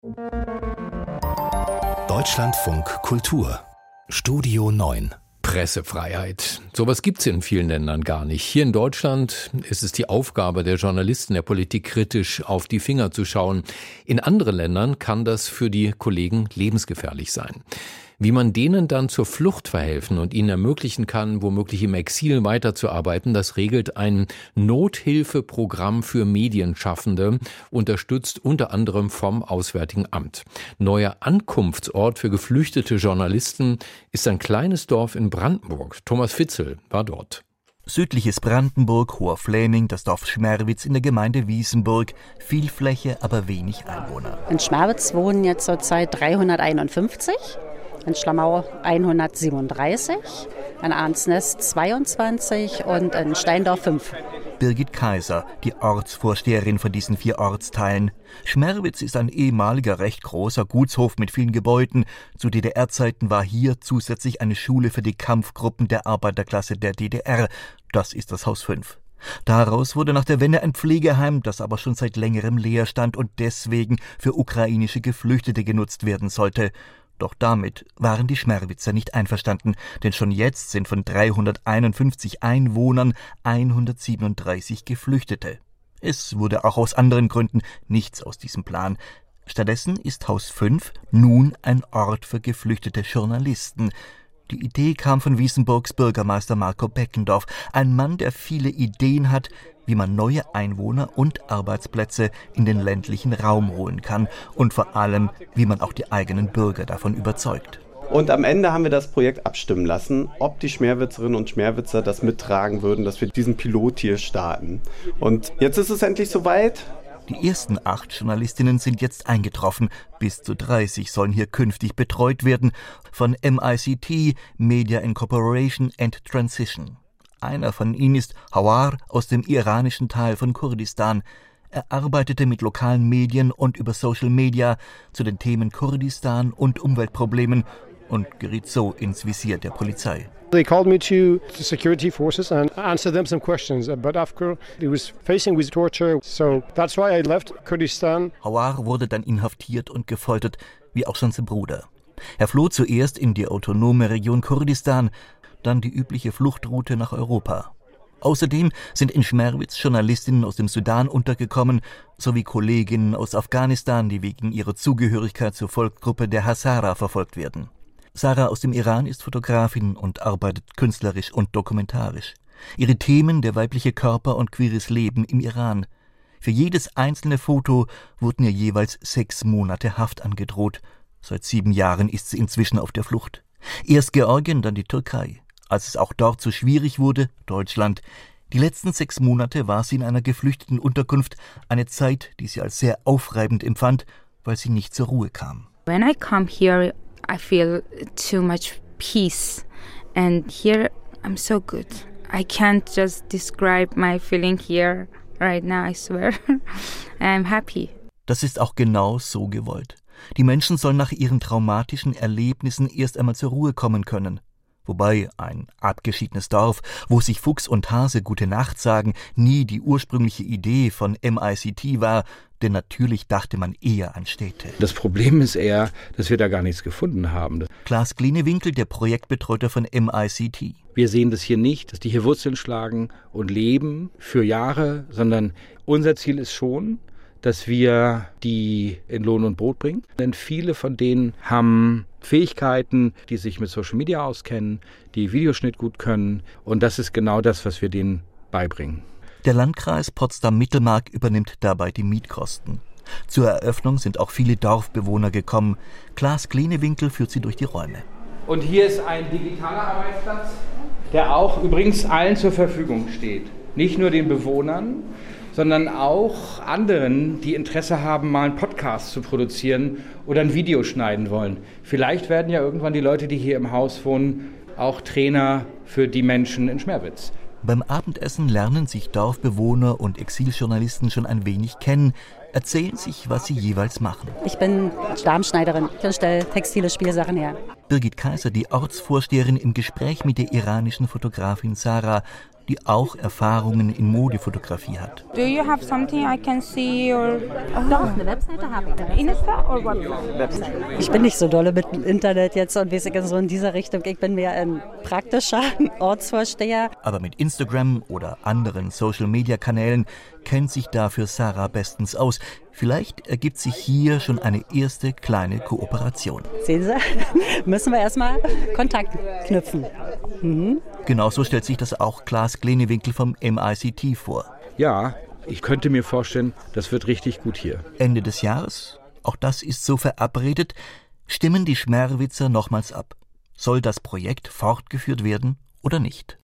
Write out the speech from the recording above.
Deutschlandfunk Kultur Studio 9. Pressefreiheit. Sowas gibt's in vielen Ländern gar nicht. Hier in Deutschland ist es die Aufgabe der Journalisten, der Politik kritisch auf die Finger zu schauen. In anderen Ländern kann das für die Kollegen lebensgefährlich sein. Wie man denen dann zur Flucht verhelfen und ihnen ermöglichen kann, womöglich im Exil weiterzuarbeiten, das regelt ein Nothilfeprogramm für Medienschaffende, unterstützt unter anderem vom Auswärtigen Amt. Neuer Ankunftsort für geflüchtete Journalisten ist ein kleines Dorf in Brandenburg. Thomas Fitzel war dort. Südliches Brandenburg, Hoher Fläming, das Dorf Schmerwitz in der Gemeinde Wiesenburg. Viel Fläche, aber wenig Einwohner. In Schmerwitz wohnen jetzt zurzeit 351. In Schlamau 137, in Arnsnest 22 und in Steindorf 5. Birgit Kaiser, die Ortsvorsteherin von diesen 4 Ortsteilen. Schmerwitz ist ein ehemaliger, recht großer Gutshof mit vielen Gebäuden. Zu DDR-Zeiten war hier zusätzlich eine Schule für die Kampfgruppen der Arbeiterklasse der DDR. Das ist das Haus 5. Daraus wurde nach der Wende ein Pflegeheim, das aber schon seit längerem leer stand und deswegen für ukrainische Geflüchtete genutzt werden sollte. Doch damit waren die Schmerwitzer nicht einverstanden, denn schon jetzt sind von 351 Einwohnern 137 Geflüchtete. Es wurde auch aus anderen Gründen nichts aus diesem Plan. Stattdessen ist Haus 5 nun ein Ort für geflüchtete Journalisten. Die Idee kam von Wiesenburgs Bürgermeister Marco Beckendorf, ein Mann, der viele Ideen hat, wie man neue Einwohner und Arbeitsplätze in den ländlichen Raum holen kann und vor allem, wie man auch die eigenen Bürger davon überzeugt. Und am Ende haben wir das Projekt abstimmen lassen, ob die Schmerwitzerinnen und Schmerwitzer das mittragen würden, dass wir diesen Pilot hier starten. Und jetzt ist es endlich soweit. Die ersten 8 Journalistinnen sind jetzt eingetroffen. Bis zu 30 sollen hier künftig betreut werden von MICT, Media Incorporation and Transition. Einer von ihnen ist Hawar aus dem iranischen Teil von Kurdistan. Er arbeitete mit lokalen Medien und über Social Media zu den Themen Kurdistan und Umweltproblemen und geriet so ins Visier der Polizei. They called me to security forces and answered them some questions, but after he was facing with torture, so that's why I left Kurdistan. Hawar wurde dann inhaftiert und gefoltert, wie auch schon sein Bruder. Er floh zuerst in die autonome Region Kurdistan, dann die übliche Fluchtroute nach Europa. Außerdem sind in Schmerwitz Journalistinnen aus dem Sudan untergekommen, sowie Kolleginnen aus Afghanistan, die wegen ihrer Zugehörigkeit zur Volksgruppe der Hazara verfolgt werden. Sarah aus dem Iran ist Fotografin und arbeitet künstlerisch und dokumentarisch. Ihre Themen der weibliche Körper und queeres Leben im Iran. Für jedes einzelne Foto wurden ihr jeweils 6 Monate Haft angedroht. Seit 7 Jahren ist sie inzwischen auf der Flucht. Erst Georgien, dann die Türkei. Als es auch dort so schwierig wurde, Deutschland. Die letzten 6 Monate war sie in einer geflüchteten Unterkunft, eine Zeit, die sie als sehr aufreibend empfand, weil sie nicht zur Ruhe kam. When I come here, I feel too much peace, and here I'm so good. I can't just describe my feeling here right now, I swear. I'm happy. Das ist auch genau so gewollt. Die Menschen sollen nach ihren traumatischen Erlebnissen erst einmal zur Ruhe kommen können. Wobei ein abgeschiedenes Dorf, wo sich Fuchs und Hase gute Nacht sagen, nie die ursprüngliche Idee von MICT war, denn natürlich dachte man eher an Städte. Das Problem ist eher, dass wir da gar nichts gefunden haben. Klaas Klinewinkel, der Projektbetreuer von MICT. Wir sehen das hier nicht, dass die hier Wurzeln schlagen und leben für Jahre, sondern unser Ziel ist schon, dass wir die in Lohn und Brot bringen. Denn viele von denen haben Fähigkeiten, die sich mit Social Media auskennen, die Videoschnitt gut können. Und das ist genau das, was wir denen beibringen. Der Landkreis Potsdam-Mittelmark übernimmt dabei die Mietkosten. Zur Eröffnung sind auch viele Dorfbewohner gekommen. Klaas Klinewinkel führt sie durch die Räume. Und hier ist ein digitaler Arbeitsplatz, der auch übrigens allen zur Verfügung steht. Nicht nur den Bewohnern, sondern auch anderen, die Interesse haben, mal einen Podcast zu produzieren oder ein Video schneiden wollen. Vielleicht werden ja irgendwann die Leute, die hier im Haus wohnen, auch Trainer für die Menschen in Schmerwitz. Beim Abendessen lernen sich Dorfbewohner und Exiljournalisten schon ein wenig kennen, erzählen sich, was sie jeweils machen. Ich bin Darmschneiderin, ich stelle textile Spielsachen her. Birgit Kaiser, die Ortsvorsteherin, im Gespräch mit der iranischen Fotografin Sarah. die auch Erfahrungen in Modefotografie hat. Do you have something I can see or? Doch, eine Webseite habe ich. Insta or WhatsApp? Ich bin nicht so dolle mit dem Internet jetzt und weiß ich so in dieser Richtung. Ich bin mehr ein praktischer Ortsvorsteher. Aber mit Instagram oder anderen Social-Media-Kanälen kennt sich dafür Sarah bestens aus. Vielleicht ergibt sich hier schon eine erste kleine Kooperation. Sehen Sie, müssen wir erstmal Kontakt knüpfen. Genauso stellt sich das auch Klaas Gleniewinkel vom MICT vor. Ja, ich könnte mir vorstellen, das wird richtig gut hier. Ende des Jahres, auch das ist so verabredet, stimmen die Schmerwitzer nochmals ab. Soll das Projekt fortgeführt werden oder nicht?